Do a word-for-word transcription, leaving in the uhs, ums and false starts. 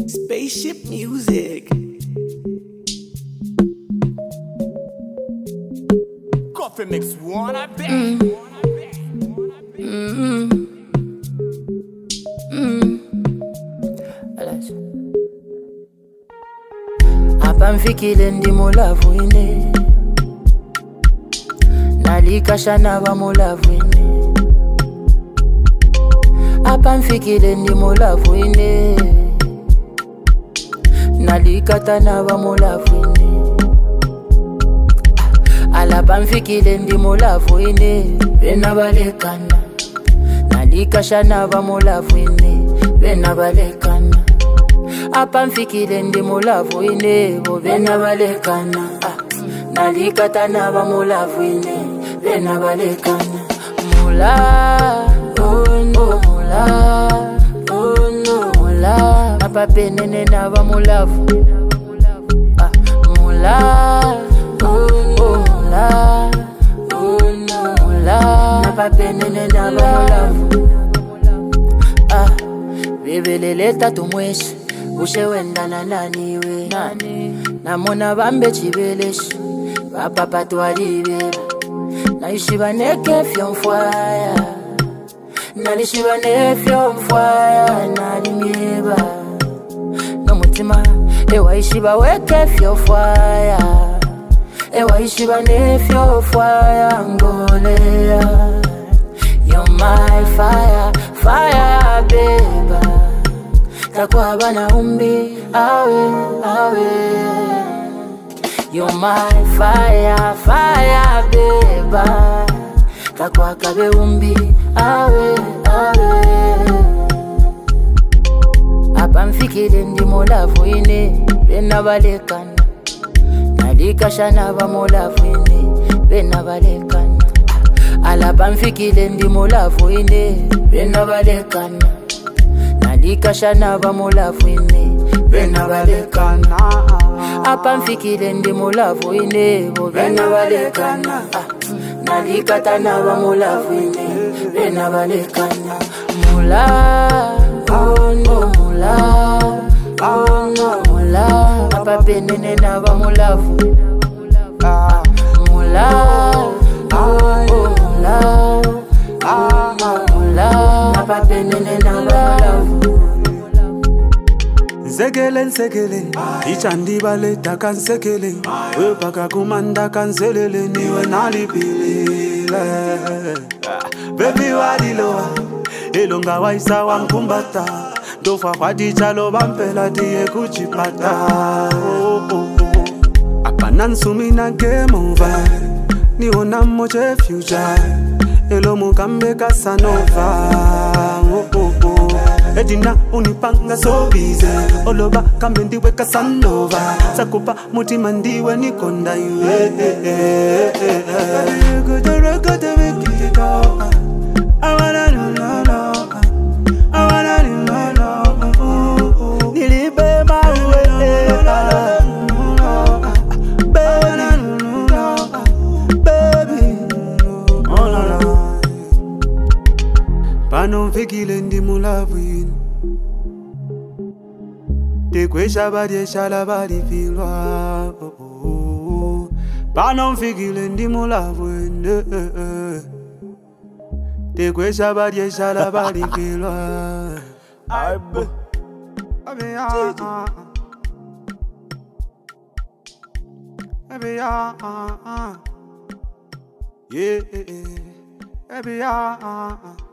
Spaceship music. Coffee mix one, I bet. Mm. Mm-hmm. Mm. Hapa mfikile ndimo lavu ine, nalikasha naba mulavu ine. Hapa mfikile ndimo lavu ine, nalikata naba mulavu ine. Alapa mfikile ndimo lavu ine, bena balekana. Nalikasha naba mulavu ine, bena balekana. Hapa mfikile ndimo lavu ine, bo bena balekana. Nalikata naba mulavu ine, bena balekana. Mula, oh no, mula, oh no, mula. Hapa penene naba mulavu. Mula, oh no, mula, oh no, mula. Hapa penene naba mulavu. Ah, bebelele tatu mweshi, ushe wenda na nani we nani. Namona bambe chibeleshi, bapa patwalibera. Naishi baneke fyo mfwaya, nalishi banefyo mfwaya, nalimyeba. No mutima, ewa ishi baweke fyo fwaya, ewa ishi banefyo fwaya ngolea. You're my fire, fire beba. Takwa bana umbi, awe, awe. You're my fire, fire beba. Takwa kabe umbi, awe, awe. Hapa mfikile ndimo lavu ine, bena balekana. Nalikasha naba mulavu ine, bena balekana. Alapa mfikile ndimo lavu ine, bena balekana. Nalikasha naba mulavu ine, bena balekana. Hapa mfikile ndimo lavu ine, bo bena balekana. Nalikata naba mulavu ine, bena balekana. Mula, oh no, mula, oh no, mula. Hapa penene naba mulavu. Mula, oh no, mula, oh no, mula. Hapa penene naba mulavu. Nsekele nsekele, ichandi baleta kansekele. Wepaka kumanda kanselele, niwe nalipilile. Baby wadiloa, elonga waisa wamkumbata. Dofa kwa dichalo bampela diye kuchipata. Oh, oh, oh. Apa nansumi na game over, niona moche future. Elo mukambe kasanova. Oh, oh, oh. Edina unipanga so busy, oloba kambe ndiwe Casanova. Sakupa mutima ndiwe nikonda yue. Kutore kutore kitiko, I wanna know, no, no. I wanna know, no, no. Nilibe mawe, baby, oh la la. Pano mfikile ndimo lavu ine, tekwesha badiesha la badifilwa. Pano mfikile ndimo lavu ine, tekwesha badiesha la badifilwa. Aibu Abe ya Abe ya Yeah Abe ya